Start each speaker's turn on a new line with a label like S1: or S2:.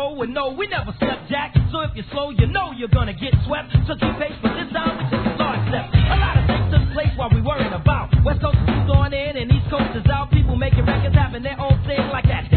S1: go, and no, we never step jack. So if you're slow, you know you're gonna get swept. So keep pace, but this time we took a large step. A lot of things took place while we worried about West Coast is on in and East Coast is out. People making records, having their own thing like that.